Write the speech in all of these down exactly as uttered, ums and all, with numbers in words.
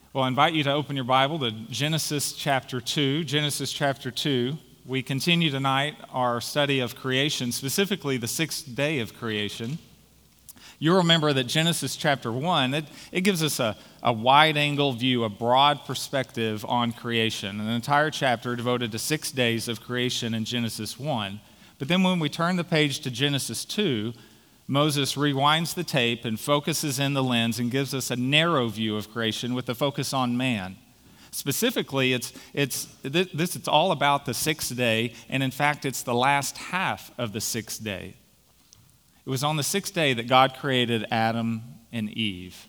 Well, I invite you to open your Bible to Genesis chapter two. Genesis chapter two. We continue tonight our study of creation, specifically the sixth day of creation. You'll remember that Genesis chapter one, it, it gives us a, a wide-angle view, a broad perspective on creation, an entire chapter devoted to six days of creation in Genesis one. But then when we turn the page to Genesis two, Moses rewinds the tape and focuses in the lens and gives us a narrow view of creation with a focus on man. Specifically, it's it's this it's all about the sixth day, and in fact, it's the last half of the sixth day. It was on the sixth day that God created Adam and Eve.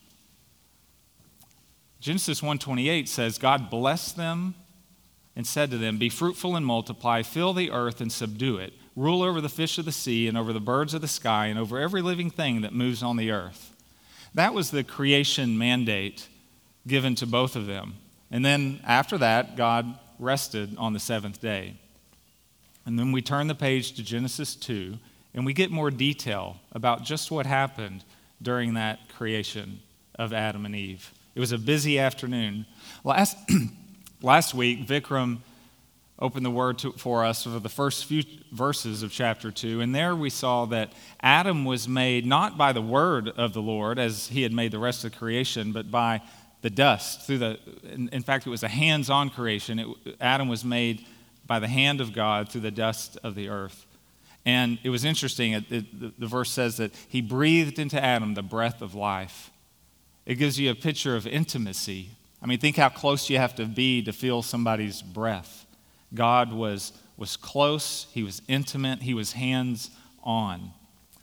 Genesis one twenty-eight says, God blessed them and said to them, "Be fruitful and multiply, fill the earth and subdue it. Rule over the fish of the sea and over the birds of the sky and over every living thing that moves on the earth." That was the creation mandate given to both of them. And then after that, God rested on the seventh day. And then we turn the page to Genesis two, and we get more detail about just what happened during that creation of Adam and Eve. It was a busy afternoon. Last, last week, Vikram opened the word to, for us for the first few verses of chapter two, and there we saw that Adam was made not by the word of the Lord, as he had made the rest of the creation, but by the dust. Through the, in, in fact, it was a hands-on creation. It, Adam was made by the hand of God through the dust of the earth. And it was interesting, it, it, the, the verse says that he breathed into Adam the breath of life. It gives you a picture of intimacy. I mean, think how close you have to be to feel somebody's breath. God was, was close, he was intimate, he was hands-on.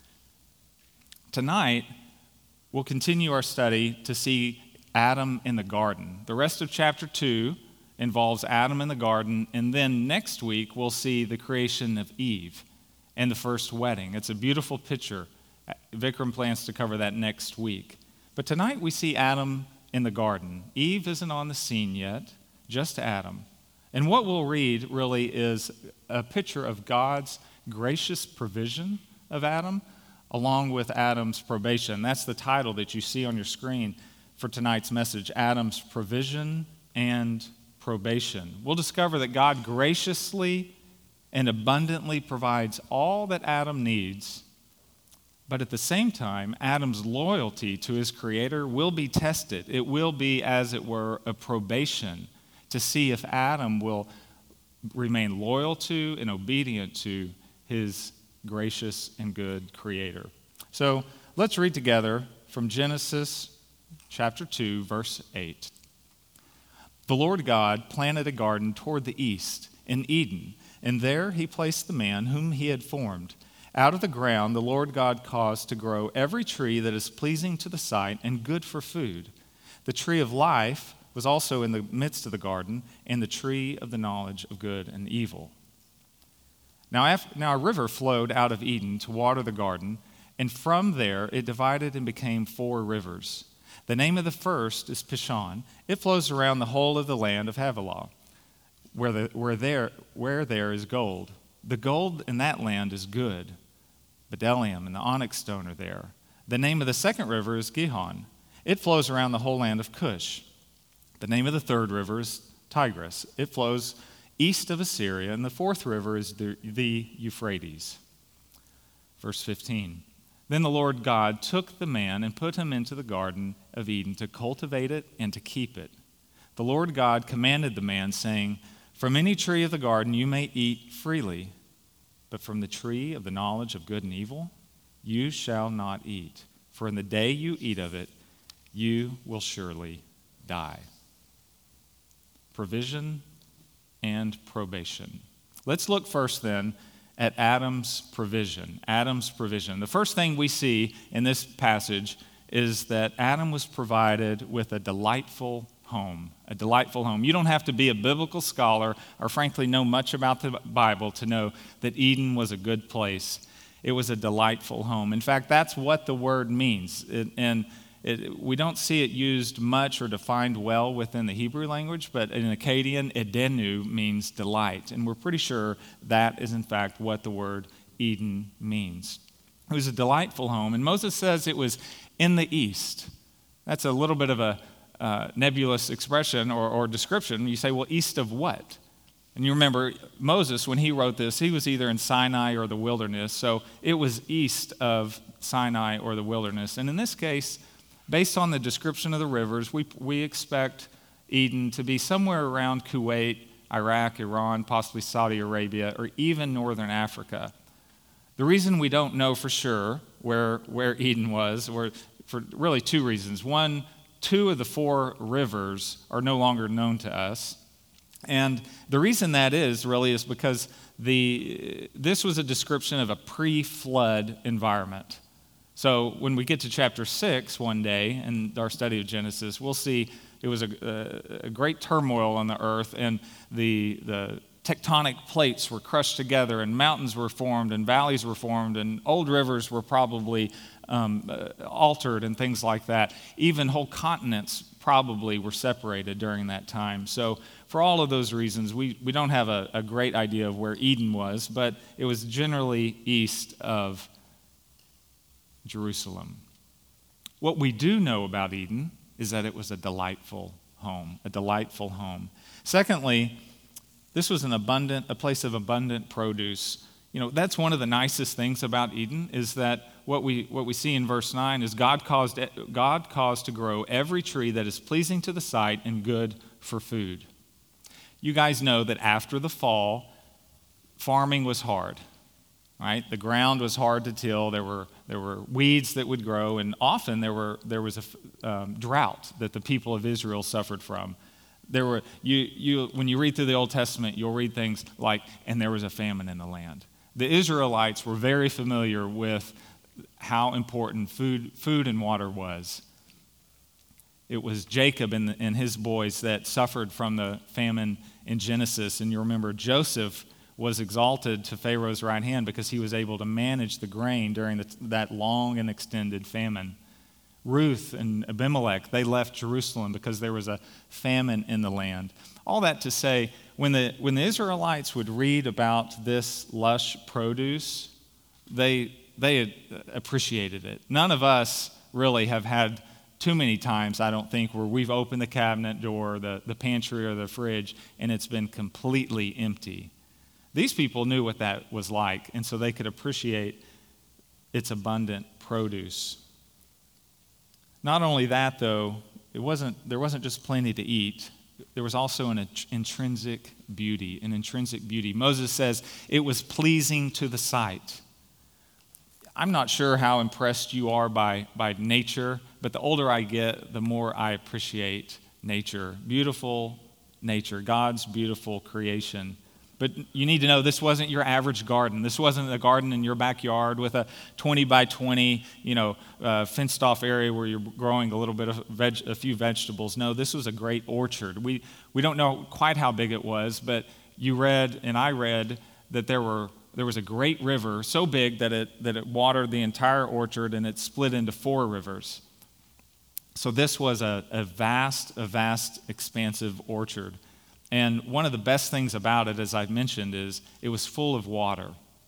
Tonight, we'll continue our study to see Adam in the garden. The rest of chapter two involves Adam in the garden, and then next week we'll see the creation of Eve and the first wedding. It's a beautiful picture. Vikram plans to cover that next week. But tonight we see Adam in the garden. Eve isn't on the scene yet, just Adam. And what we'll read really is a picture of God's gracious provision of Adam, along with Adam's probation. That's the title that you see on your screen for tonight's message, Adam's provision and probation. We'll discover that God graciously and abundantly provides all that Adam needs, but at the same time, Adam's loyalty to his Creator will be tested. It will be, as it were, a probation to see if Adam will remain loyal to and obedient to his gracious and good Creator. So let's read together from Genesis chapter two, verse eight. The Lord God planted a garden toward the east in Eden, and there he placed the man whom he had formed. Out of the ground the Lord God caused to grow every tree that is pleasing to the sight and good for food. The tree of life was also in the midst of the garden, and the tree of the knowledge of good and evil. Now, after, now a river flowed out of Eden to water the garden, and from there it divided and became four rivers. The name of the first is Pishon. It flows around the whole of the land of Havilah, where, the, where, there, where there is gold. The gold in that land is good. Bdellium and the onyx stone are there. The name of the second river is Gihon. It flows around the whole land of Cush. The name of the third river is Tigris. It flows east of Assyria, and the fourth river is the, the Euphrates. Verse fifteen. Then the Lord God took the man and put him into the garden of Eden to cultivate it and to keep it. The Lord God commanded the man, saying, "From any tree of the garden you may eat freely, but from the tree of the knowledge of good and evil you shall not eat, for in the day you eat of it you will surely die." Provision and probation. Let's look first then at Adam's provision. Adam's provision. The first thing we see in this passage is that Adam was provided with a delightful home. A delightful home. You don't have to be a biblical scholar or frankly know much about the Bible to know that Eden was a good place. It was a delightful home. In fact, that's what the word means. It, and It, we don't see it used much or defined well within the Hebrew language, but in Akkadian, edenu means delight. And we're pretty sure that is, in fact, what the word Eden means. It was a delightful home, and Moses says it was in the east. That's a little bit of a, uh, nebulous expression or, or description. You say, well, east of what? And you remember Moses, when he wrote this, he was either in Sinai or the wilderness, so it was east of Sinai or the wilderness. And in this case, based on the description of the rivers, we, we expect Eden to be somewhere around Kuwait, Iraq, Iran, possibly Saudi Arabia, or even northern Africa. The reason we don't know for sure where, where Eden was, were for really two reasons. One, two of the four rivers are no longer known to us. And the reason that is really is because the this was a description of a pre-flood environment. So when we get to chapter six one day in our study of Genesis, we'll see it was a, a, a great turmoil on the earth, and the the tectonic plates were crushed together, and mountains were formed, and valleys were formed, and old rivers were probably um, uh, altered, and things like that. Even whole continents probably were separated during that time. So for all of those reasons, we, we don't have a, a great idea of where Eden was, but it was generally east of Jerusalem. What we do know about Eden is that it was a delightful home, a delightful home. Secondly, this was an abundant, a place of abundant produce. You know, that's one of the nicest things about Eden, is that what we what we see in verse nine is God caused God caused to grow every tree that is pleasing to the sight and good for food. You guys know that after the fall, farming was hard, right? The ground was hard to till. There were there were weeds that would grow, and often there were there was a um, drought that the people of Israel suffered from. There were you you when you read through the Old Testament, you'll read things like, and there was a famine in the land. The Israelites were very familiar with how important food food and water was. It was Jacob and, the, and his boys that suffered from the famine in Genesis. And you remember Joseph was exalted to Pharaoh's right hand because he was able to manage the grain during the, that long and extended famine. Ruth and Abimelech, they left Jerusalem because there was a famine in the land. All that to say, when the, when the Israelites would read about this lush produce, they, they appreciated it. None of us really have had too many times, I don't think, where we've opened the cabinet door, the, the pantry or the fridge, and it's been completely empty. These people knew what that was like, and so they could appreciate its abundant produce. Not only that, though, it wasn't there wasn't just plenty to eat. There was also an intrinsic beauty, an intrinsic beauty. Moses says it was pleasing to the sight. I'm not sure how impressed you are by, by nature, but the older I get, the more I appreciate nature. Beautiful nature, God's beautiful creation. But you need to know this wasn't your average garden. This wasn't a garden in your backyard with a twenty by twenty, you know, uh, fenced off area where you're growing a little bit of veg, a few vegetables. No, this was a great orchard. We we don't know quite how big it was, but you read and I read that there were there was a great river so big that it that it watered the entire orchard, and it split into four rivers. So this was a, a vast, a vast, expansive orchard. And one of the best things about it, as I've mentioned, is it was full of water.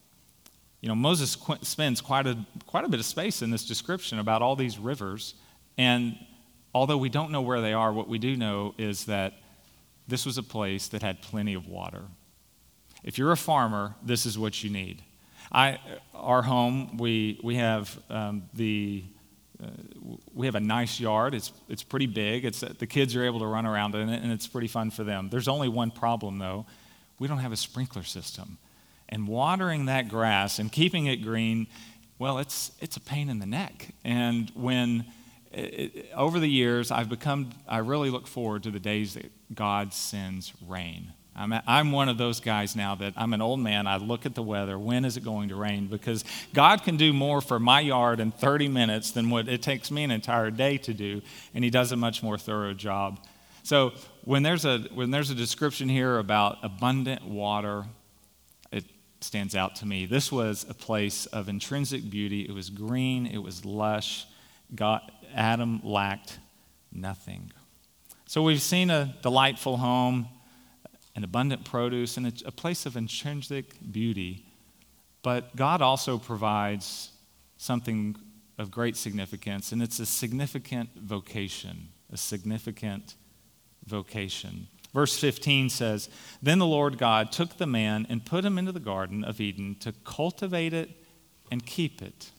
You know, Moses qu- spends quite a quite a bit of space in this description about all these rivers. And although we don't know where they are, what we do know is that this was a place that had plenty of water. If you're a farmer, this is what you need. I, our home, we we have um, the. Uh, we have a nice yard. It's it's pretty big. It's the kids are able to run around in it, and it's pretty fun for them. There's only one problem, though. We don't have a sprinkler system. And watering that grass and keeping it green, well, it's it's a pain in the neck. And when, it, over the years, I've become, I really look forward to the days that God sends rain. I'm, I'm one of those guys now that I'm an old man. I look at the weather. When is it going to rain? Because God can do more for my yard in thirty minutes than what it takes me an entire day to do, and he does a much more thorough job. So when there's a when there's a description here about abundant water, it stands out to me. This was a place of intrinsic beauty. It was green. It was lush. God, Adam lacked nothing. So we've seen a delightful home, an abundant produce, and a place of intrinsic beauty. But God also provides something of great significance, and it's a significant vocation. a significant vocation. Verse fifteen says, "Then the Lord God took the man and put him into the Garden of Eden to cultivate it and keep it."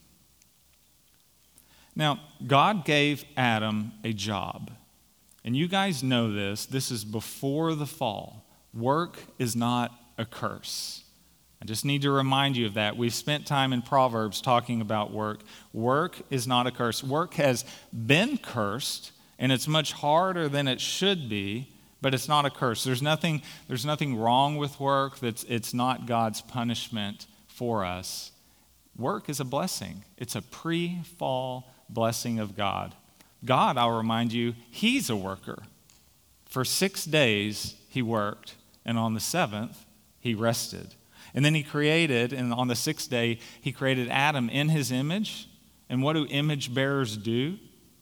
Now, God gave Adam a job. And you guys know this. This is before the fall. Work is not a curse. I just need to remind you of that. We've spent time in Proverbs talking about work. Work is not a curse. Work has been cursed, and it's much harder than it should be, but it's not a curse. There's nothing, there's nothing wrong with work. That's, it's not God's punishment for us. Work is a blessing. It's a pre-fall blessing of God. God, I'll remind you, he's a worker. For six days he worked, and on the seventh he rested. And then he created, and on the sixth day he created Adam in his image. And what do image bearers do?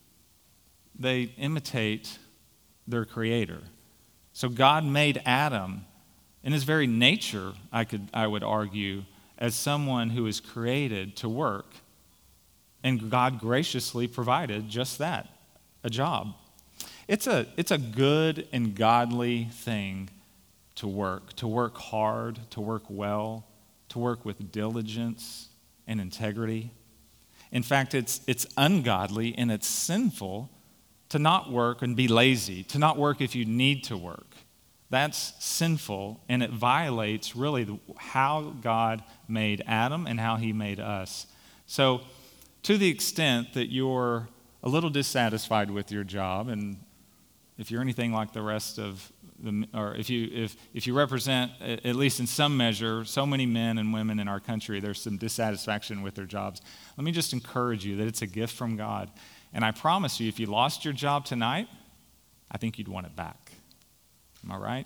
They imitate their creator. So God made Adam in his very nature, I could I would argue, as someone who is created to work. And God graciously provided just that, a job. It's a, it's a good and godly thing to work, to work hard, to work well, to work with diligence and integrity. In fact, it's, it's ungodly and it's sinful to not work and be lazy, to not work if you need to work. That's sinful, and it violates really the, how God made Adam and how he made us. So, to the extent that you're a little dissatisfied with your job, and if you're anything like the rest of the, or if you if if you represent, at least in some measure, so many men and women in our country, there's some dissatisfaction with their jobs. Let me just encourage you that it's a gift from God. And I promise you, if you lost your job tonight, I think you'd want it back. Am I right?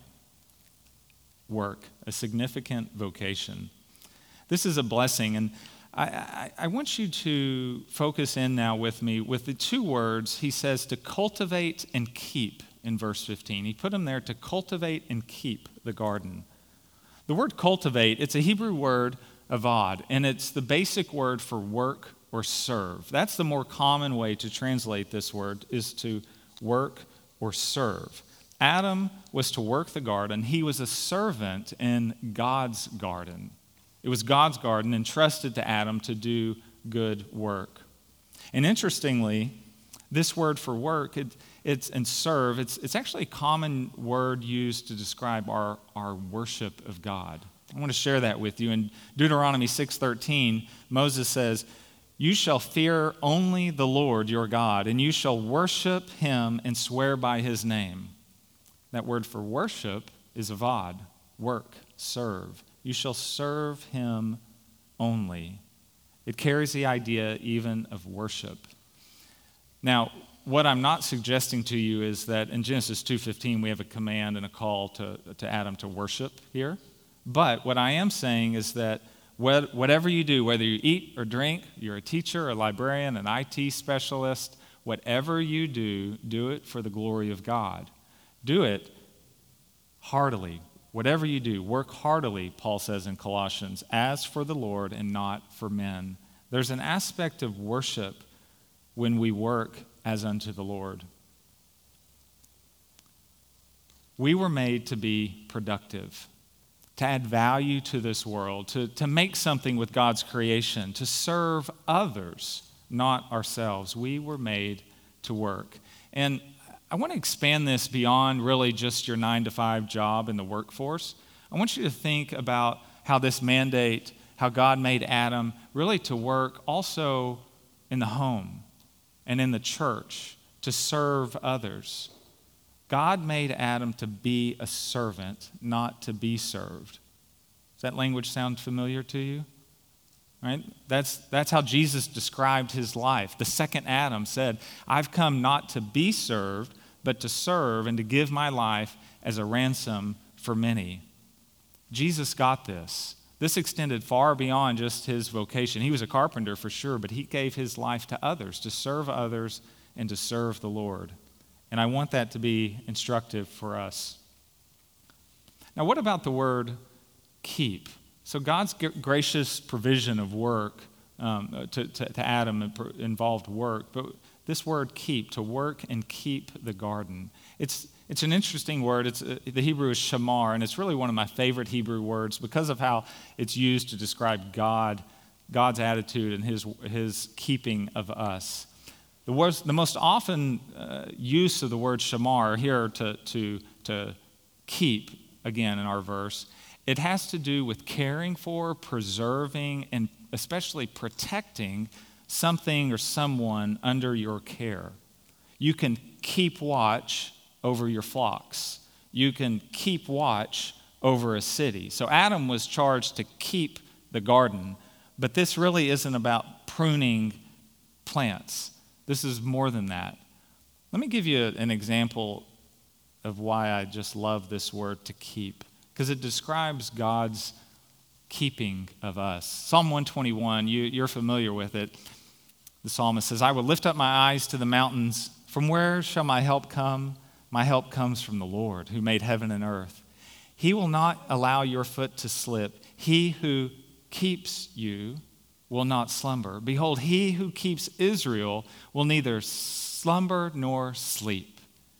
Work, a significant vocation. This is a blessing, and I, I, I want you to focus in now with me with the two words he says to cultivate and keep in verse fifteen. He put them there to cultivate and keep the garden. The word cultivate, it's a Hebrew word, avad, and it's the basic word for work or serve. That's the more common way to translate this word, is to work or serve. Adam was to work the garden. He was a servant in God's garden. It was God's garden entrusted to Adam to do good work. And interestingly, this word for work, it, it's and serve, it's, it's actually a common word used to describe our, our worship of God. I want to share that with you. In Deuteronomy six thirteen, Moses says, "You shall fear only the Lord your God, and you shall worship him and swear by his name." That word for worship is avad, work, serve. You shall serve him only. It carries the idea even of worship. Now, what I'm not suggesting to you is that in Genesis two fifteen we have a command and a call to, to Adam to worship here. But what I am saying is that whatever you do, whether you eat or drink, you're a teacher, a librarian, an I T specialist, whatever you do, do it for the glory of God. Do it heartily. Whatever you do, work heartily, Paul says in Colossians, as for the Lord and not for men. There's an aspect of worship when we work as unto the Lord. We were made to be productive, to add value to this world, to, to make something with God's creation, to serve others, not ourselves. We were made to work. And I want to expand this beyond really just your nine to five job in the workforce. I want you to think about how this mandate, how God made Adam really to work also in the home and in the church to serve others. God made Adam to be a servant, not to be served. Does that language sound familiar to you? Right? That's, that's how Jesus described his life. The second Adam said, "I've come not to be served, but to serve and to give my life as a ransom for many." Jesus got this. This extended far beyond just his vocation. He was a carpenter for sure, but he gave his life to others, to serve others and to serve the Lord. And I want that to be instructive for us. Now, what about the word keep? So God's gracious provision of work um, to, to, to Adam involved work, but This word keep, to work and keep the garden. It's it's an interesting word. It's uh, the Hebrew is shamar, and it's really one of my favorite Hebrew words because of how it's used to describe God, God's attitude and his his keeping of us. The words, the most often uh, use of the word shamar here to to to keep, again in our verse, it has to do with caring for, preserving, and especially protecting something or someone under your care. You can keep watch over your flocks. You can keep watch over a city. So Adam was charged to keep the garden, but this really isn't about pruning plants. This is more than that. Let me give you an example of why I just love this word to keep, because it describes God's keeping of us. Psalm one twenty-one, you, you're familiar with it. The psalmist says, I will lift up my eyes to the mountains. From where shall my help come? My help comes from the Lord, who made heaven and earth. He will not allow your foot to slip. He who keeps you will not slumber. Behold, he who keeps Israel will neither slumber nor sleep.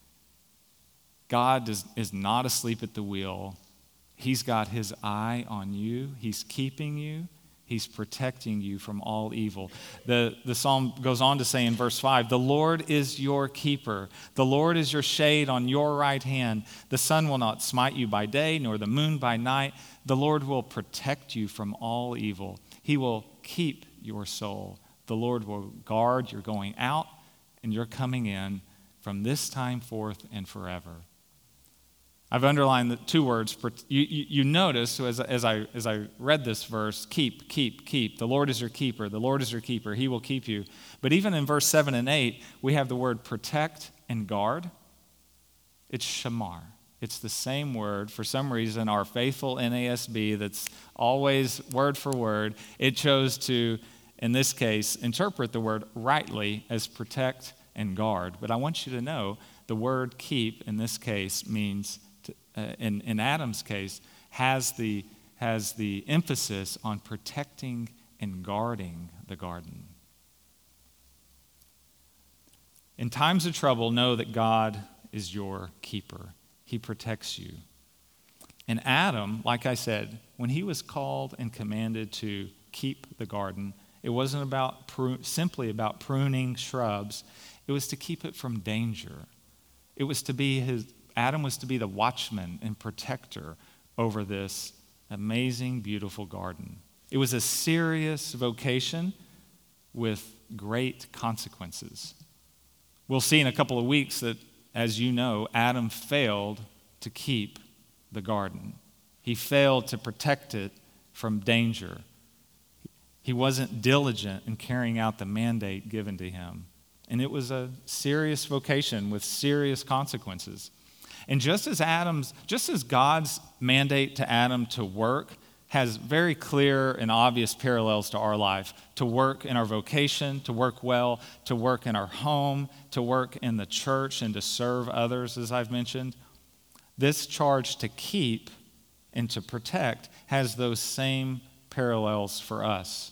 God does, is not asleep at the wheel. He's got his eye on you. He's keeping you. He's protecting you from all evil. The, the psalm goes on to say in verse five, the Lord is your keeper. The Lord is your shade on your right hand. The sun will not smite you by day, nor the moon by night. The Lord will protect you from all evil. He will keep your soul. The Lord will guard your going out and your coming in from this time forth and forever. I've underlined the two words. You, you, you notice as, as, I, as I read this verse, keep, keep, keep. The Lord is your keeper. The Lord is your keeper. He will keep you. But even in verse seven and eight, we have the word protect and guard. It's shamar. It's the same word. For some reason, our faithful N A S B that's always word for word, it chose to, in this case, interpret the word rightly as protect and guard. But I want you to know the word keep in this case means Uh, in, in Adam's case, has the, has the emphasis on protecting and guarding the garden. In times of trouble, know that God is your keeper. He protects you. And Adam, like I said, when he was called and commanded to keep the garden, it wasn't about pru- simply about pruning shrubs. It was to keep it from danger. It was to be his Adam was to be the watchman and protector over this amazing, beautiful garden. It was a serious vocation with great consequences. We'll see in a couple of weeks that, as you know, Adam failed to keep the garden. He failed to protect it from danger. He wasn't diligent in carrying out the mandate given to him. And it was a serious vocation with serious consequences. And just as Adam's, just as God's mandate to Adam to work has very clear and obvious parallels to our life, to work in our vocation, to work well, to work in our home, to work in the church, and to serve others, as I've mentioned, this charge to keep and to protect has those same parallels for us.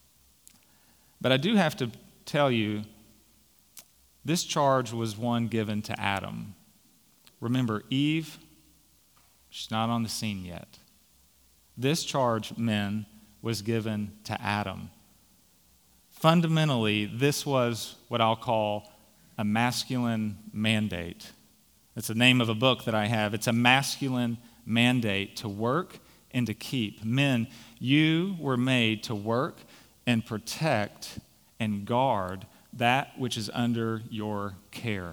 But I do have to tell you, this charge was one given to Adam. Remember, Eve, she's not on the scene yet. This charge, men, was given to Adam. Fundamentally, this was what I'll call a masculine mandate. It's the name of a book that I have. It's a masculine mandate to work and to keep. Men, you were made to work and protect and guard that which is under your care.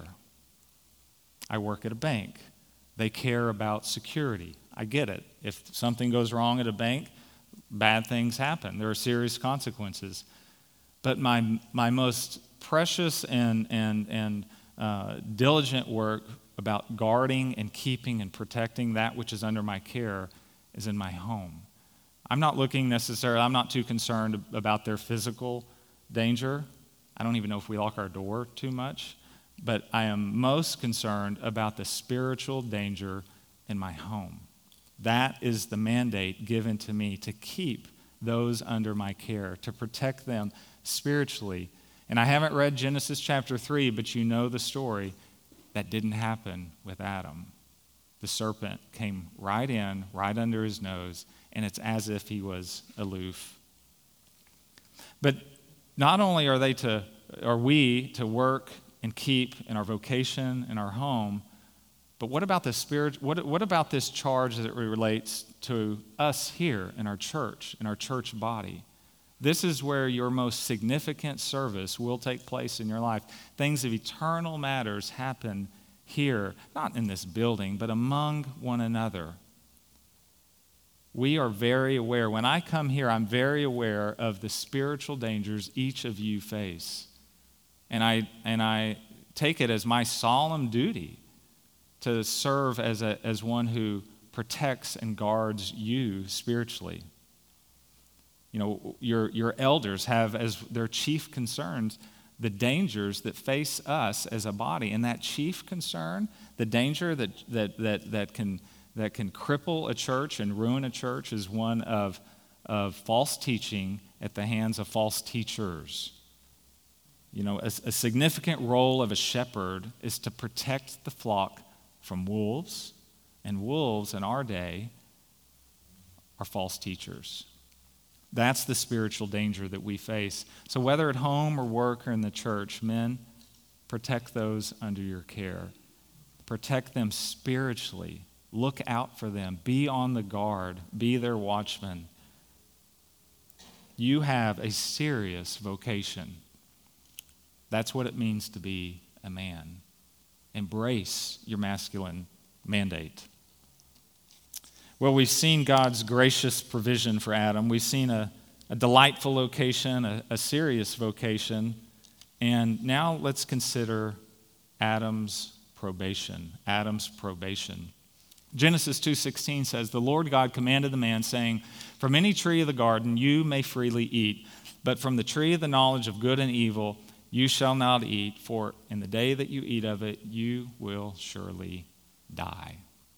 I work at a bank. They care about security. I get it. If something goes wrong at a bank, bad things happen. There are serious consequences. But my my most precious and and and uh, diligent work about guarding and keeping and protecting that which is under my care is in my home. I'm not looking necessarily, I'm not too concerned about their physical danger. I don't even know if we lock our door too much. But I am most concerned about the spiritual danger in my home. That is the mandate given to me, to keep those under my care, to protect them spiritually. And I haven't read Genesis chapter three, but you know the story. That didn't happen with Adam. The serpent came right in, right under his nose, and it's as if he was aloof. But not only are they to, are we to work and keep in our vocation, in our home, but what about the spirit? What, what about this charge that relates to us here in our church, in our church body? This is where your most significant service will take place in your life. Things of eternal matters happen here, not in this building, but among one another. We are very aware. When I come here, I'm very aware of the spiritual dangers each of you face. And I, and I take it as my solemn duty to serve as, a, as one who protects and guards you spiritually. You know, your, your elders have as their chief concerns the dangers that face us as a body. And that chief concern, the danger that, that, that, that, can, that can cripple a church and ruin a church, is one of, of false teaching at the hands of false teachers. You know, a, a significant role of a shepherd is to protect the flock from wolves, and wolves in our day are false teachers. That's the spiritual danger that we face. So whether at home or work or in the church, men, protect those under your care. Protect them spiritually. Look out for them. Be on the guard. Be their watchman. You have a serious vocation. That's what it means to be a man. Embrace your masculine mandate. Well, we've seen God's gracious provision for Adam. We've seen a, a delightful location, a, a serious vocation. And now let's consider Adam's probation. Adam's probation. Genesis two sixteen says, "The Lord God commanded the man, saying, From any tree of the garden you may freely eat, but from the tree of the knowledge of good and evil you shall not eat, for in the day that you eat of it, you will surely die."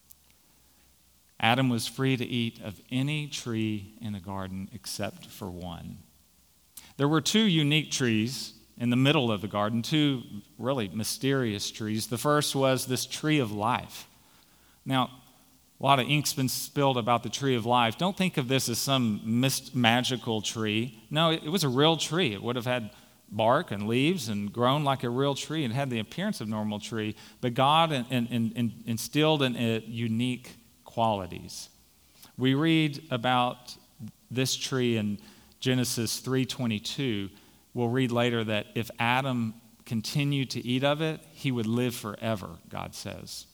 Adam was free to eat of any tree in the garden except for one. There were two unique trees in the middle of the garden, two really mysterious trees. The first was this tree of life. Now, a lot of ink's been spilled about the tree of life. Don't think of this as some mist magical tree. No, it, it was a real tree. It would have had bark and leaves and grown like a real tree and had the appearance of a normal tree, but God in, in, in, instilled in it unique qualities. We read about this tree in Genesis three twenty-two. We'll read later that if Adam continued to eat of it, he would live forever, God says.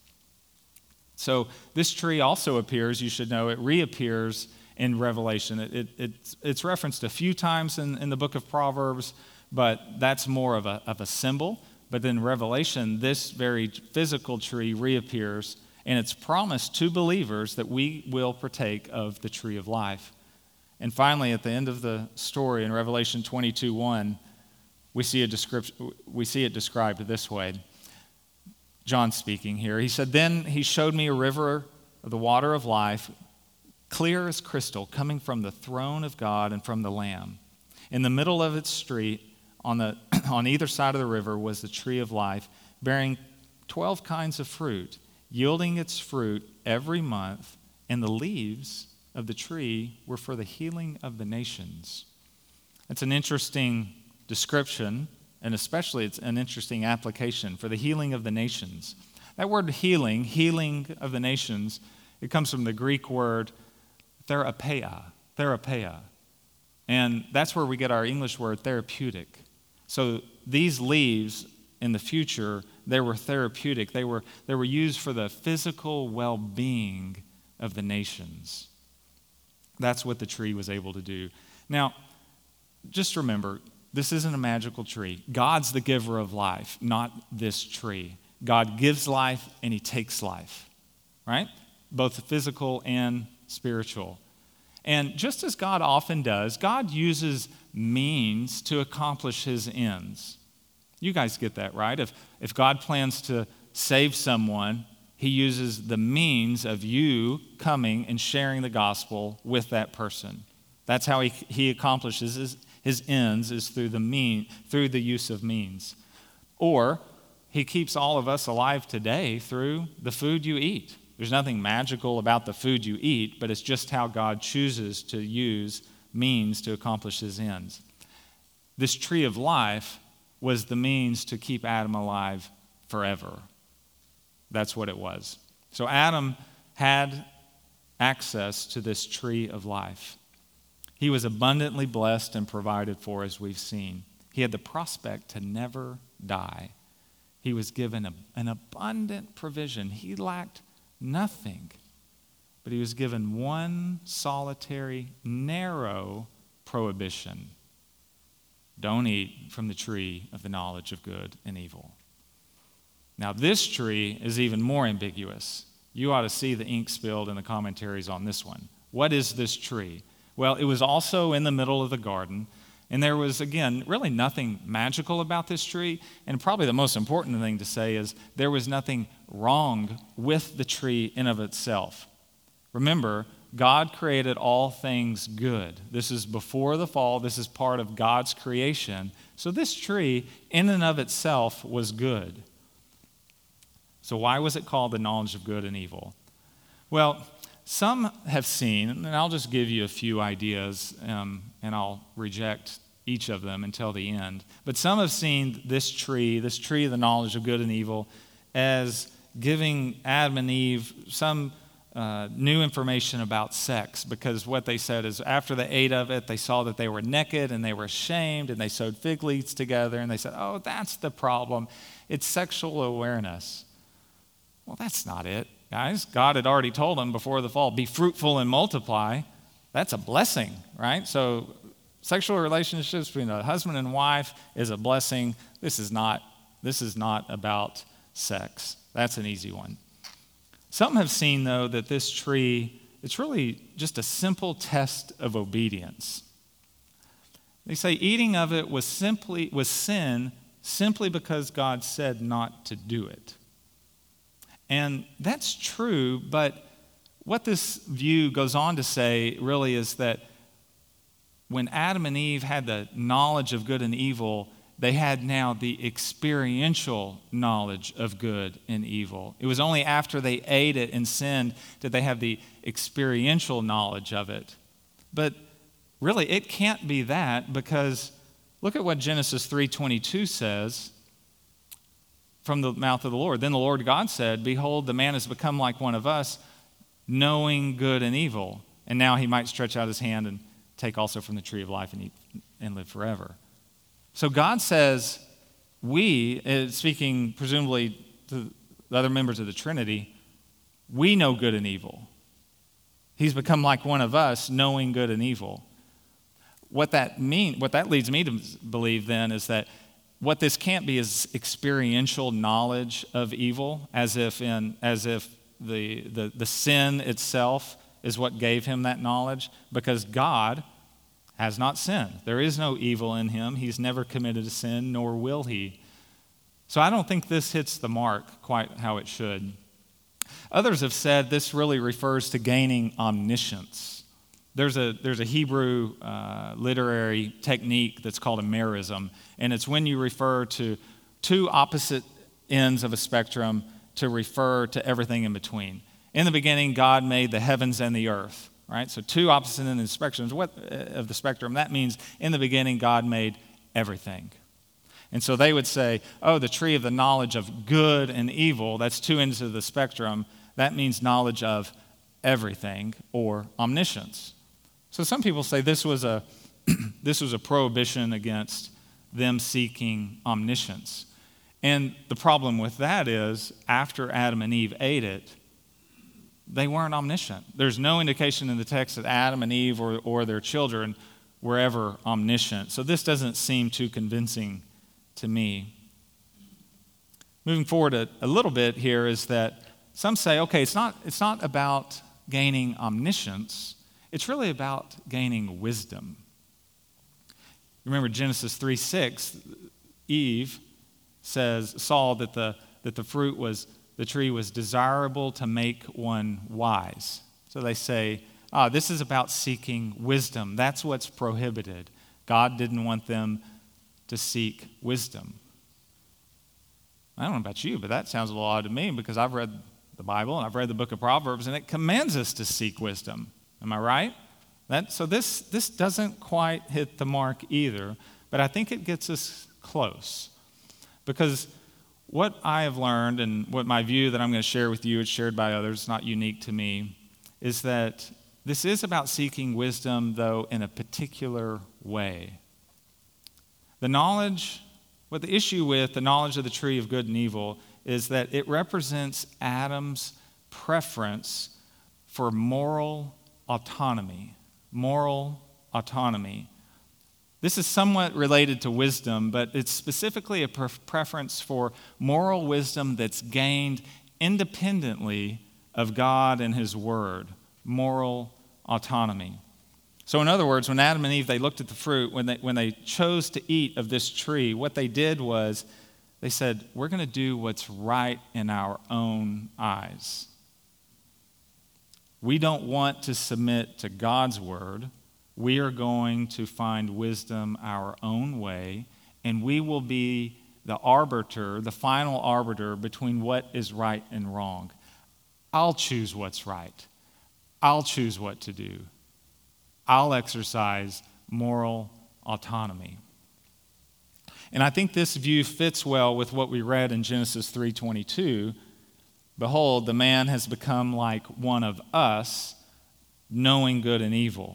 So this tree also appears, you should know, it reappears in Revelation. It, it, it's, it's referenced a few times in, in the book of Proverbs, but that's more of a, of a symbol. But then Revelation, this very physical tree reappears, and it's promised to believers that we will partake of the tree of life. And finally, at the end of the story in Revelation twenty-two one, we see a description. We see it described this way. John speaking here. He said, "Then he showed me a river of the water of life, clear as crystal, coming from the throne of God and from the Lamb. In the middle of its street, on the on either side of the river, was the tree of life, bearing twelve kinds of fruit, yielding its fruit every month, and the leaves of the tree were for the healing of the nations." It's an interesting description, and especially it's an interesting application for the healing of the nations. That word healing, healing of the nations, it comes from the Greek word therapeia, therapeia. And that's where we get our English word therapeutic. So these leaves in the future, they were therapeutic. They were, they were used for the physical well-being of the nations. That's what the tree was able to do. Now, just remember, this isn't a magical tree. God's the giver of life, not this tree. God gives life and he takes life, right? Both physical and spiritual. And just as God often does, God uses means to accomplish his ends. You guys get that, right? If, if God plans to save someone, he uses the means of you coming and sharing the gospel with that person. That's how he, he accomplishes his, His ends is through the mean, through the use of means. Or he keeps all of us alive today through the food you eat. There's nothing magical about the food you eat, but it's just how God chooses to use means to accomplish his ends. This tree of life was the means to keep Adam alive forever. That's what it was. So Adam had access to this tree of life. He was abundantly blessed and provided for, as we've seen. He had the prospect to never die. He was given a, an abundant provision. He lacked nothing, but he was given one solitary, narrow prohibition. Don't eat from the tree of the knowledge of good and evil. Now, this tree is even more ambiguous. You ought to see the ink spilled in the commentaries on this one. What is this tree? Well, it was also in the middle of the garden, and there was, again, really nothing magical about this tree, and probably the most important thing to say is there was nothing wrong with the tree in of itself. Remember, God created all things good. This is before the fall. This is part of God's creation. So this tree, in and of itself, was good. So why was it called the knowledge of good and evil? Well, some have seen, and I'll just give you a few ideas, um, and I'll reject each of them until the end. But some have seen this tree, this tree of the knowledge of good and evil, as giving Adam and Eve some uh, new information about sex, because what they said is after they ate of it, they saw that they were naked and they were ashamed, and they sewed fig leaves together, and they said, oh, that's the problem. It's sexual awareness. Well, that's not it, guys. God had already told them before the fall, be fruitful and multiply. That's a blessing, right? So sexual relationships between a husband and wife is a blessing. This is not, this is not about sex. That's an easy one. Some have seen, though, that this tree, it's really just a simple test of obedience. They say eating of it was simply was sin simply because God said not to do it. And that's true, but what this view goes on to say really is that when Adam and Eve had the knowledge of good and evil, they had now the experiential knowledge of good and evil. It was only after they ate it and sinned did they have the experiential knowledge of it. But really, it can't be that, because look at what Genesis three twenty-two says. From the mouth of the Lord. Then the Lord God said, behold, the man has become like one of us, knowing good and evil. And now he might stretch out his hand and take also from the tree of life and eat and live forever. So God says, we, speaking presumably to the other members of the Trinity, we know good and evil. He's become like one of us, knowing good and evil. What that mean, what that leads me to believe then is that what this can't be is experiential knowledge of evil, as if in as if the, the, the sin itself is what gave him that knowledge, because God has not sinned. There is no evil in him. He's never committed a sin, nor will he. So I don't think this hits the mark quite how it should. Others have said this really refers to gaining omniscience. There's a there's a Hebrew uh, literary technique that's called a merism, and it's when you refer to two opposite ends of a spectrum to refer to everything in between. In the beginning, God made the heavens and the earth, right? So two opposite ends of the spectrum. What of the spectrum? That means in the beginning, God made everything. And so they would say, oh, the tree of the knowledge of good and evil, that's two ends of the spectrum. That means knowledge of everything, or omniscience. So some people say this was a this was a prohibition against them seeking omniscience. And the problem with that is, after Adam and Eve ate it, they weren't omniscient. There's no indication in the text that Adam and Eve or, or their children were ever omniscient. So this doesn't seem too convincing to me. Moving forward a, a little bit here is that some say, okay, it's not it's not about gaining omniscience. It's really about gaining wisdom. Remember Genesis three six, Eve says, saw that the that the fruit was, the tree was desirable to make one wise. So they say, ah, this is about seeking wisdom. That's what's prohibited. God didn't want them to seek wisdom. I don't know about you, but that sounds a little odd to me because I've read the Bible and I've read the book of Proverbs, and it commands us to seek wisdom. Am I right? That, so this, this doesn't quite hit the mark either, but I think it gets us close. Because what I have learned and what my view that I'm going to share with you, it's shared by others, not unique to me, is that this is about seeking wisdom, though, in a particular way. The knowledge, what the issue with the knowledge of the tree of good and evil is that it represents Adam's preference for moral autonomy. Moral autonomy. This is somewhat related to wisdom, but it's specifically a pre- preference for moral wisdom that's gained independently of God and His Word. Moral autonomy. So in other words, when Adam and Eve, they looked at the fruit, when they, when they chose to eat of this tree, what they did was they said, we're going to do what's right in our own eyes. We don't want to submit to God's word. We are going to find wisdom our own way, and we will be the arbiter, the final arbiter between what is right and wrong. I'll choose what's right. I'll choose what to do. I'll exercise moral autonomy. And I think this view fits well with what we read in Genesis three twenty-two. Behold, the man has become like one of us, knowing good and evil.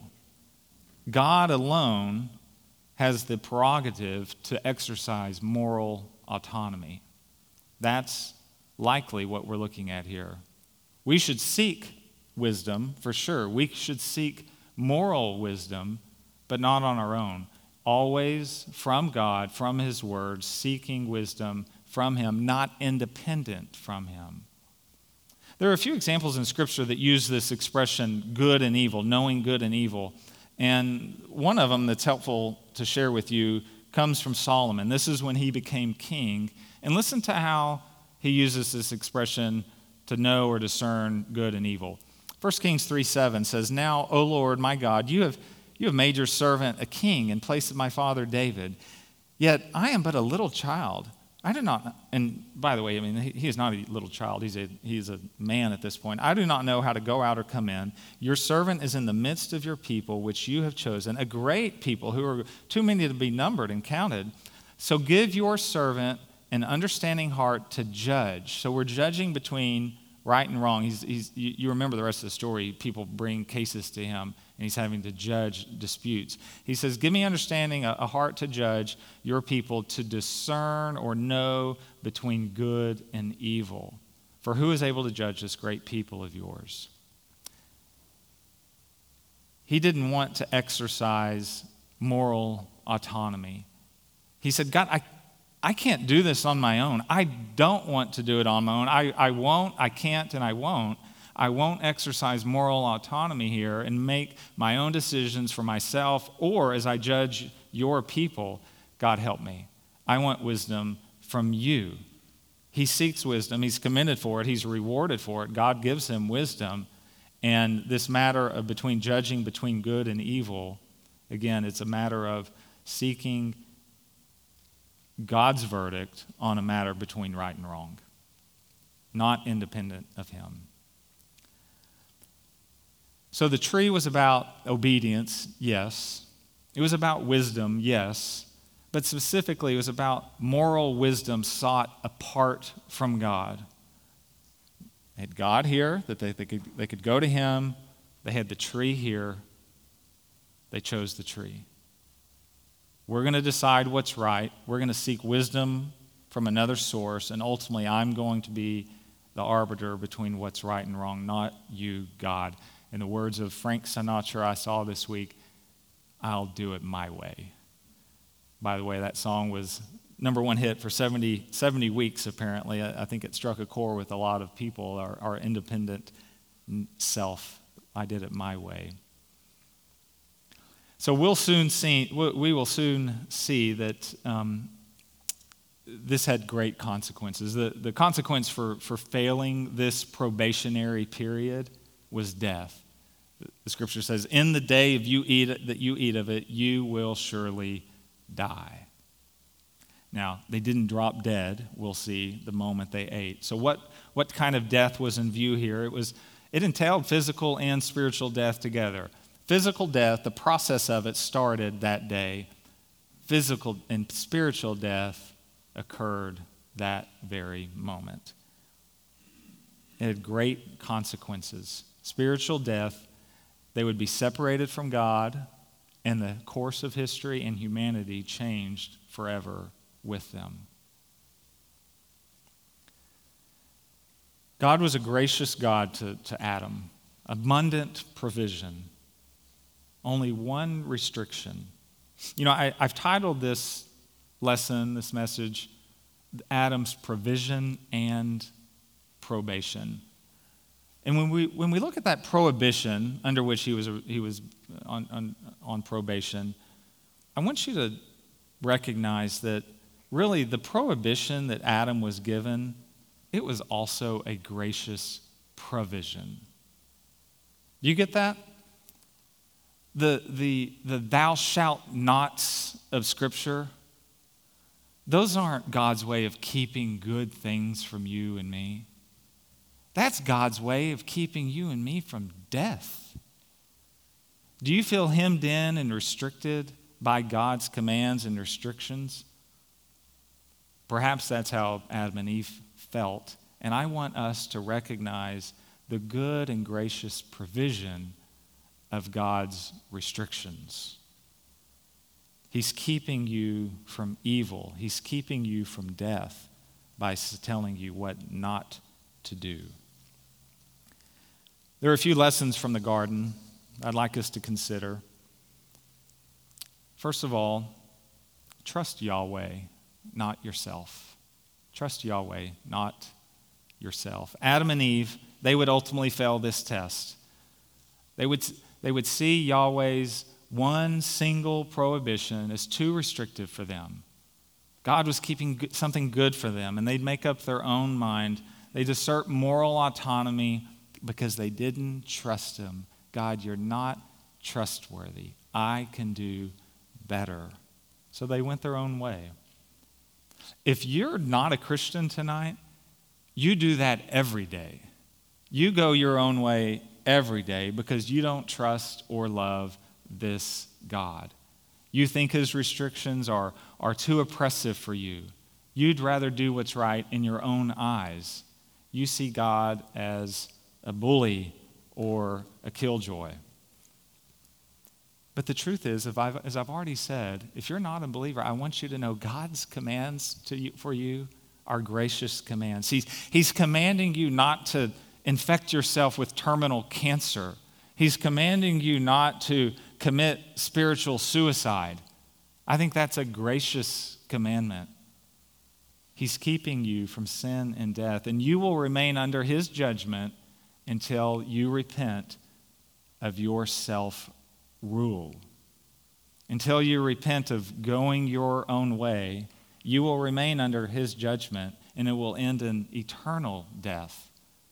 God alone has the prerogative to exercise moral autonomy. That's likely what we're looking at here. We should seek wisdom, for sure. We should seek moral wisdom, but not on our own. Always from God, from His Word, seeking wisdom from Him, not independent from Him. There are a few examples in Scripture that use this expression, good and evil, knowing good and evil. And one of them that's helpful to share with you comes from Solomon. This is when he became king. And listen to how he uses this expression to know or discern good and evil. First Kings three seven says, Now, O Lord, my God, you have, you have made your servant a king in place of my father David. Yet I am but a little child. I do not, and by the way, I mean, he, he is not a little child. He's a, he's a man at this point. I do not know how to go out or come in. Your servant is in the midst of your people, which you have chosen, a great people who are too many to be numbered and counted. So give your servant an understanding heart to judge. So we're judging between right and wrong. He's, he's, you remember the rest of the story. People bring cases to him, and he's having to judge disputes. He says, give me understanding, a, a heart to judge your people, to discern or know between good and evil. For who is able to judge this great people of yours? He didn't want to exercise moral autonomy. He said, God, I I can't do this on my own. I don't want to do it on my own. I, I won't, I can't, and I won't. I won't exercise moral autonomy here and make my own decisions for myself or as I judge your people. God, help me. I want wisdom from you. He seeks wisdom. He's commended for it. He's rewarded for it. God gives him wisdom. And this matter of between judging between good and evil, again, it's a matter of seeking God's verdict on a matter between right and wrong, not independent of him. So the tree was about obedience, yes. It was about wisdom, yes. But specifically, it was about moral wisdom sought apart from God. They had God here, that they, they, could, they could go to him. They had the tree here. They chose the tree. We're going to decide what's right. We're going to seek wisdom from another source, and ultimately I'm going to be the arbiter between what's right and wrong, not you, God. In the words of Frank Sinatra I saw this week, I'll do it my way. By the way, that song was number one hit for seventy, seventy weeks, apparently. I, I think it struck a chord with a lot of people, our, our independent self. I did it my way. So we'll soon see, we will soon see that um, this had great consequences. The, the consequence for, for failing this probationary period was death. The scripture says, in the day of you eat it, that you eat of it, you will surely die. Now, they didn't drop dead, we'll see, the moment they ate. So what, what kind of death was in view here? It was it entailed physical and spiritual death together. Physical death, the process of it started that day. Physical and spiritual death occurred that very moment. It had great consequences. Spiritual death, they would be separated from God, and the course of history and humanity changed forever with them. God was a gracious God to, to Adam, abundant provision, only one restriction. You know, I, I've titled this lesson, this message, Adam's provision and probation. And when we when we look at that prohibition under which he was he was on, on, on probation, I want you to recognize that really the prohibition that Adam was given, it was also a gracious provision. Do you get that? The the the thou shalt nots of Scripture, those aren't God's way of keeping good things from you and me. That's God's way of keeping you and me from death. Do you feel hemmed in and restricted by God's commands and restrictions? Perhaps that's how Adam and Eve felt. And I want us to recognize the good and gracious provision of God's restrictions. He's keeping you from evil. He's keeping you from death by telling you what not to do. There are a few lessons from the garden I'd like us to consider. First of all, trust Yahweh, not yourself. Trust Yahweh, not yourself. Adam and Eve, they would ultimately fail this test. They would, they would see Yahweh's one single prohibition as too restrictive for them. God was keeping something good for them, and they'd make up their own mind. They'd assert moral autonomy because they didn't trust him. God, you're not trustworthy. I can do better. So they went their own way. If you're not a Christian tonight, you do that every day. You go your own way every day because you don't trust or love this God. You think his restrictions are, are too oppressive for you. You'd rather do what's right in your own eyes. You see God as a bully or a killjoy. But the truth is, if I've, as I've already said, if you're not a believer, I want you to know God's commands to you, for you are gracious commands. He's, he's commanding you not to infect yourself with terminal cancer. He's commanding you not to commit spiritual suicide. I think that's a gracious commandment. He's keeping you from sin and death, and you will remain under his judgment until you repent of your self-rule. Until you repent of going your own way, you will remain under his judgment, and it will end in eternal death.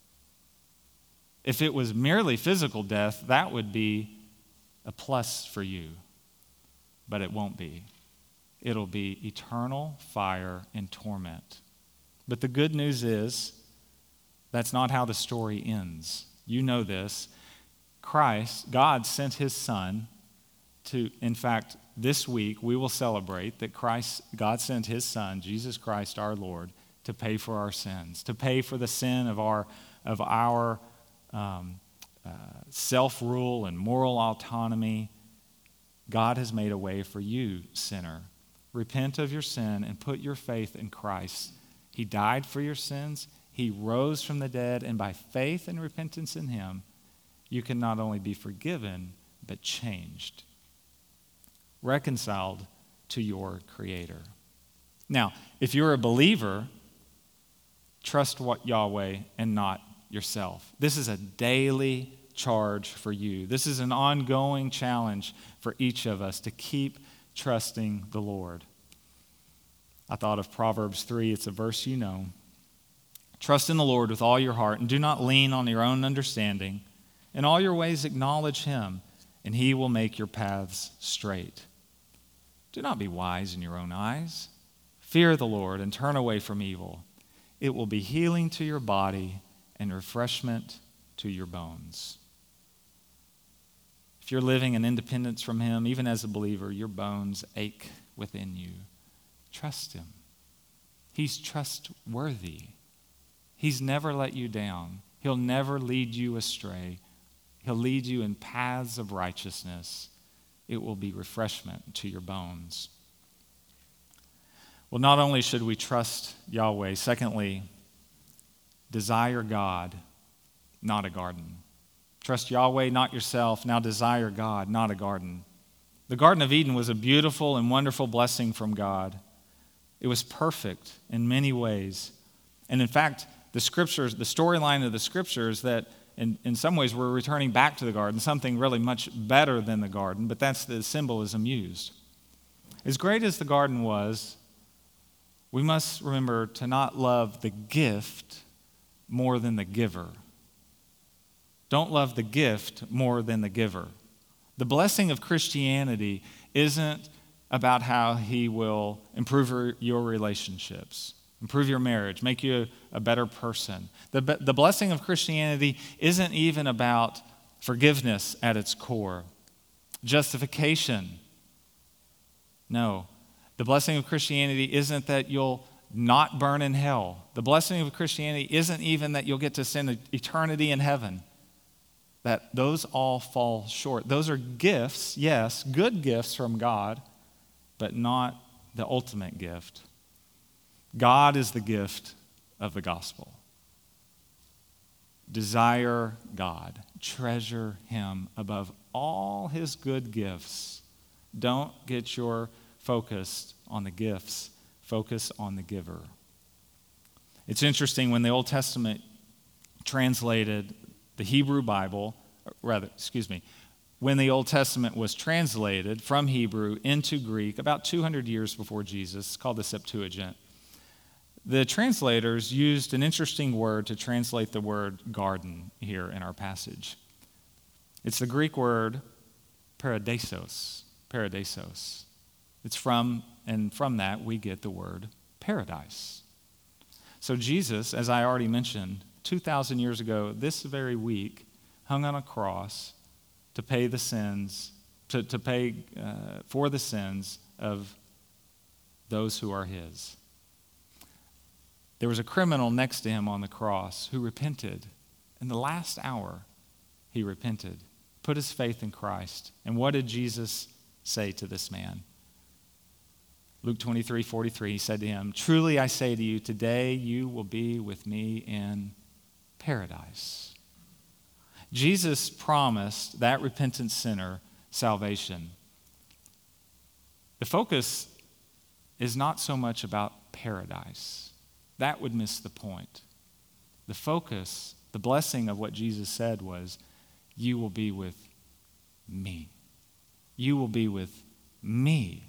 If it was merely physical death, that would be a plus for you. But it won't be. It'll be eternal fire and torment. But the good news is, that's not how the story ends. You know this. Christ, God sent his Son to, in fact, this week we will celebrate that Christ, God sent his Son, Jesus Christ our Lord, to pay for our sins, to pay for the sin of our, of our um, uh, self-rule and moral autonomy. God has made a way for you, sinner. Repent of your sin and put your faith in Christ. He died for your sins. He rose from the dead, and by faith and repentance in him, you can not only be forgiven, but changed, reconciled to your Creator. Now, if you're a believer, trust what Yahweh and not yourself. This is a daily charge for you. This is an ongoing challenge for each of us to keep trusting the Lord. I thought of Proverbs three. It's a verse you know. Trust in the Lord with all your heart and do not lean on your own understanding. In all your ways acknowledge him, and he will make your paths straight. Do not be wise in your own eyes. Fear the Lord and turn away from evil. It will be healing to your body and refreshment to your bones. If you're living in independence from him, even as a believer, your bones ache within you. Trust him. He's trustworthy. He's never let you down. He'll never lead you astray. He'll lead you in paths of righteousness. It will be refreshment to your bones. Well, not only should we trust Yahweh, secondly, desire God, not a garden. Trust Yahweh, not yourself. Now desire God, not a garden. The Garden of Eden was a beautiful and wonderful blessing from God. It was perfect in many ways. And in fact, the scriptures, the storyline of the scriptures that in, in some ways we're returning back to the garden, something really much better than the garden, but that's the symbolism used. As great as the garden was, we must remember to not love the gift more than the giver. Don't love the gift more than the giver. The blessing of Christianity isn't about how he will improve your relationships, improve your marriage, make you a better person. The, the blessing of Christianity isn't even about forgiveness at its core, justification. No. The blessing of Christianity isn't that you'll not burn in hell. The blessing of Christianity isn't even that you'll get to spend eternity in heaven. That those all fall short. Those are gifts, yes, good gifts from God, but not the ultimate gift. God is the gift of the gospel. Desire God. Treasure him above all his good gifts. Don't get your focus on the gifts. Focus on the giver. It's interesting when the Old Testament translated the Hebrew Bible, rather, excuse me, when the Old Testament was translated from Hebrew into Greek about two hundred years before Jesus, it's called the Septuagint, the translators used an interesting word to translate the word garden here in our passage. It's the Greek word paradisos, paradisos. It's from, and from that we get the word paradise. So Jesus, as I already mentioned, two thousand years ago, this very week, hung on a cross to pay the sins, to, to pay uh, for the sins of those who are his. There was a criminal next to him on the cross who repented. In the last hour, he repented, put his faith in Christ. And what did Jesus say to this man? Luke twenty-three forty-three, he said to him, "Truly I say to you, today you will be with me in paradise." Jesus promised that repentant sinner salvation. The focus is not so much about paradise. That would miss the point. The focus, the blessing of what Jesus said was, you will be with me. You will be with me.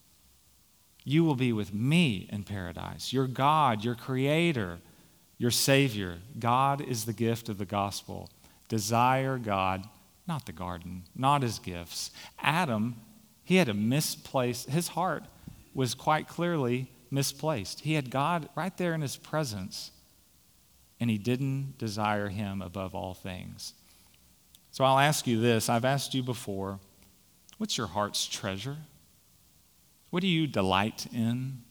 You will be with me in paradise. Your God, your Creator, your Savior. God is the gift of the gospel. Desire God, not the garden, not his gifts. Adam, he had a misplaced, his heart was quite clearly misplaced. He had God right there in his presence, and he didn't desire him above all things. So I'll ask you this. I've asked you before, what's your heart's treasure? What do you delight in?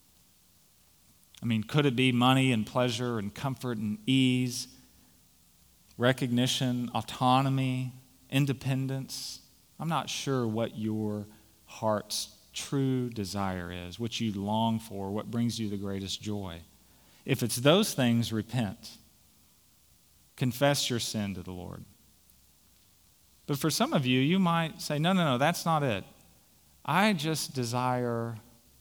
I mean, could it be money and pleasure and comfort and ease, recognition, autonomy, independence? I'm not sure what your heart's true desire is, what you long for, what brings you the greatest joy. If it's those things, repent. Confess your sin to the Lord. But for some of you, you might say, no, no, no, that's not it. I just desire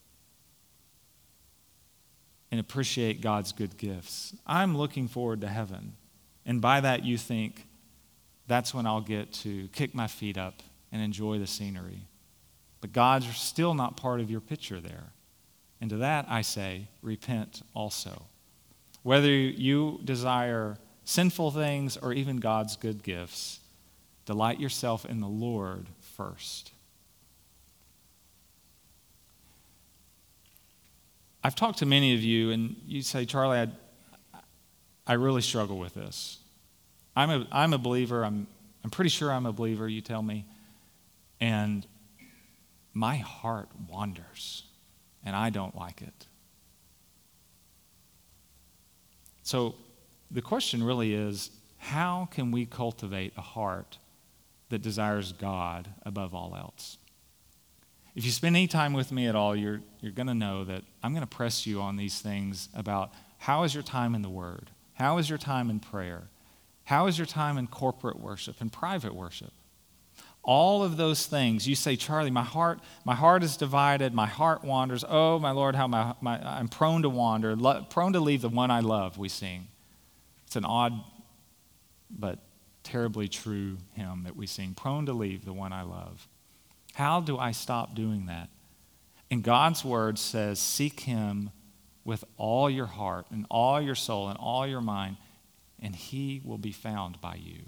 and appreciate God's good gifts. I'm looking forward to heaven. And by that you think, that's when I'll get to kick my feet up and enjoy the scenery. But God's still not part of your picture there. And to that I say, repent also. Whether you desire sinful things, or even God's good gifts. Delight yourself in the Lord first. I've talked to many of you, and you say, Charlie, I, I really struggle with this. I'm a, I'm a believer. I'm, I'm pretty sure I'm a believer, you tell me. And my heart wanders, and I don't like it. So the question really is, how can we cultivate a heart that desires God above all else? If you spend any time with me at all, you're, you're going to know that I'm going to press you on these things about how is your time in the Word? How is your time in prayer? How is your time in corporate worship and private worship? All of those things, you say, Charlie, my heart, my heart is divided, my heart wanders. Oh, my Lord, how my, my, I'm prone to wander, lo- prone to leave the one I love, we sing. It's an odd but terribly true hymn that we sing, prone to leave the one I love. How do I stop doing that? And God's word says, seek him with all your heart and all your soul and all your mind, and he will be found by you.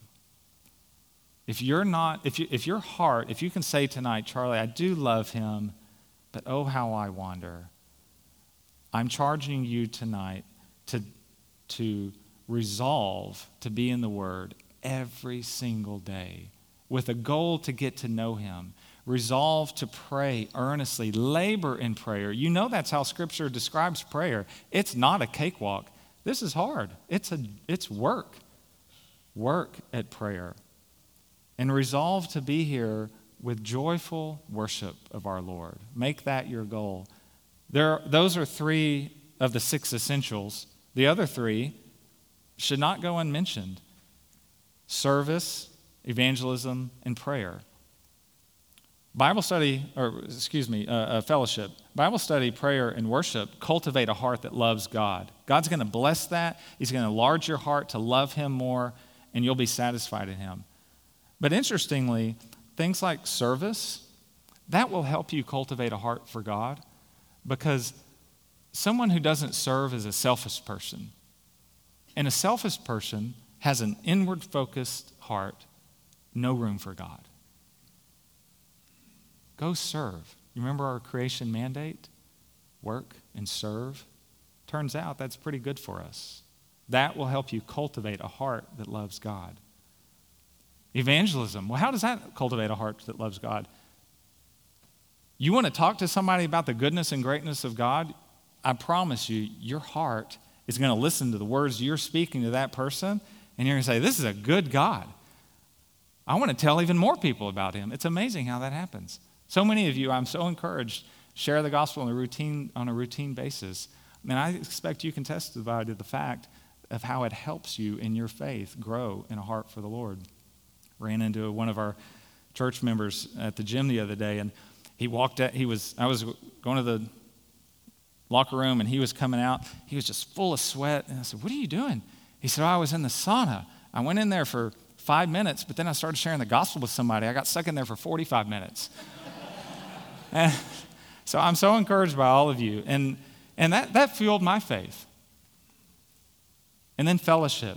If you're not, if you, if your heart, if you can say tonight, Charlie, I do love him, but oh, how I wander. I'm charging you tonight to, to resolve to be in the Word every single day with a goal to get to know him. Resolve to pray earnestly, labor in prayer. You know that's how Scripture describes prayer. It's not a cakewalk. This is hard. It's a, it's work. Work at prayer. And resolve to be here with joyful worship of our Lord. Make that your goal. There, those are three of the six essentials. The other three should not go unmentioned. Service, evangelism, and prayer. Bible study, or excuse me, uh, uh, fellowship. Bible study, prayer, and worship cultivate a heart that loves God. God's going to bless that. He's going to enlarge your heart to love him more, and you'll be satisfied in him. But interestingly, things like service, that will help you cultivate a heart for God, because someone who doesn't serve is a selfish person. And a selfish person has an inward-focused heart, no room for God. Go serve. You remember our creation mandate? Work and serve. Turns out that's pretty good for us. That will help you cultivate a heart that loves God. Evangelism. Well, how does that cultivate a heart that loves God? You want to talk to somebody about the goodness and greatness of God? I promise you, your heart is going to listen to the words you're speaking to that person, and you're going to say, this is a good God. I want to tell even more people about him. It's amazing how that happens. So many of you, I'm so encouraged, share the gospel on a routine, on a routine basis. And I expect you can testify to the fact of how it helps you in your faith grow in a heart for the Lord. Ran into one of our church members at the gym the other day, and he walked out, he was, I was going to the locker room, and he was coming out. He was just full of sweat, and I said, what are you doing? He said, oh, I was in the sauna. I went in there for five minutes, but then I started sharing the gospel with somebody. I got stuck in there for forty-five minutes. And so I'm so encouraged by all of you. And, and that, that fueled my faith. And then fellowship.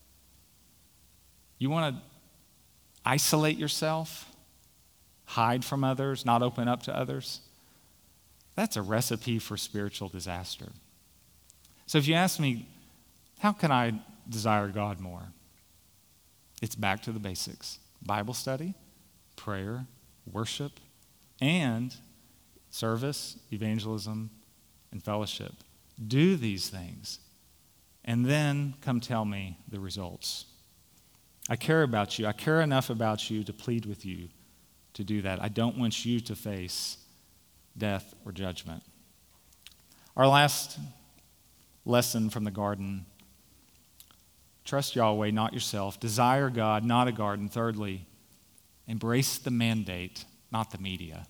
You want to isolate yourself, hide from others, not open up to others? That's a recipe for spiritual disaster. So if you ask me, how can I desire God more? It's back to the basics. Bible study, prayer, worship, and service, evangelism, and fellowship. Do these things, and then come tell me the results. I care about you. I care enough about you to plead with you to do that. I don't want you to face death or judgment. Our last lesson from the garden: trust Yahweh, not yourself. Desire God, not a garden. Thirdly, embrace the mandate, not the media.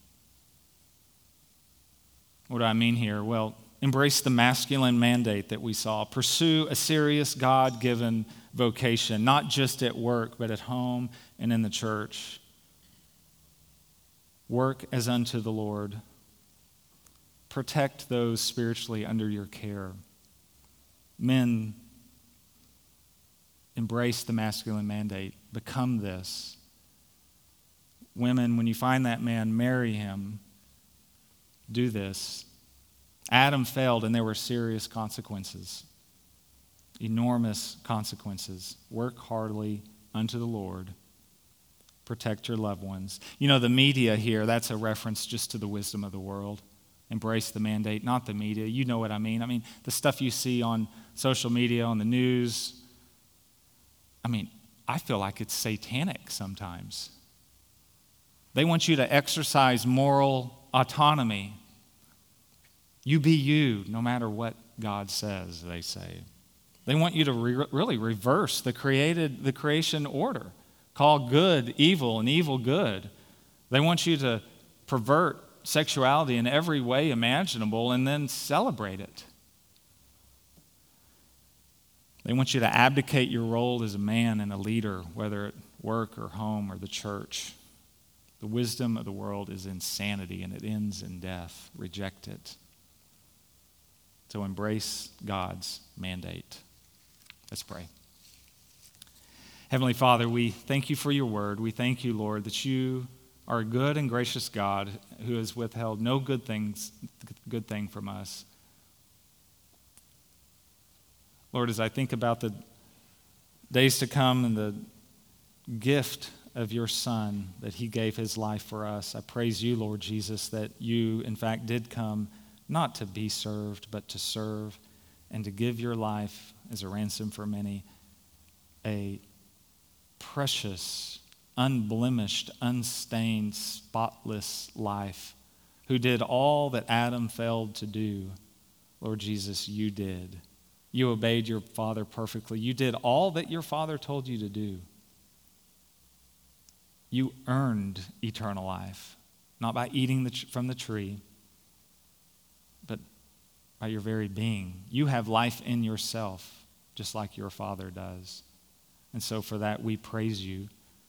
What do I mean here? Well, embrace the masculine mandate that we saw. Pursue a serious God-given vocation, not just at work, but at home and in the church. Work as unto the Lord. Protect those spiritually under your care. Men, embrace the masculine mandate. Become this. Women, when you find that man, marry him. Do this. Adam failed, and there were serious consequences. Enormous consequences. Work heartily unto the Lord. Protect your loved ones. You know, the media here, that's a reference just to the wisdom of the world. Embrace the mandate, not the media. You know what I mean. I mean, the stuff you see on social media, on the news, I mean, I feel like it's satanic sometimes. They want you to exercise moral autonomy. You be you, no matter what God says, they say. They want you to re- really reverse the created, the creation order. Call good evil and evil good. They want you to pervert sexuality in every way imaginable and then celebrate it. They want you to abdicate your role as a man and a leader, whether at work or home or the church. The wisdom of the world is insanity, and it ends in death. Reject it. So embrace God's mandate. Let's pray. Heavenly Father, we thank you for your word. We thank you, Lord, that you are a good and gracious God who has withheld no good things, good thing from us. Lord, as I think about the days to come and the gift of your Son, that he gave his life for us, I praise you, Lord Jesus, that you, in fact, did come not to be served, but to serve and to give your life as a ransom for many, a precious, unblemished, unstained, spotless life, who did all that Adam failed to do. Lord Jesus, you did. You obeyed your Father perfectly. You did all that your Father told you to do. You earned eternal life, not by eating the, from the tree, but by your very being. You have life in yourself, just like your Father does. And so for that, we praise you.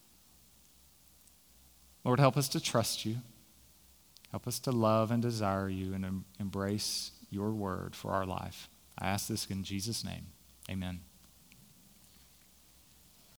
Lord, help us to trust you. Help us to love and desire you and em- embrace your word for our life. I ask this in Jesus' name. Amen.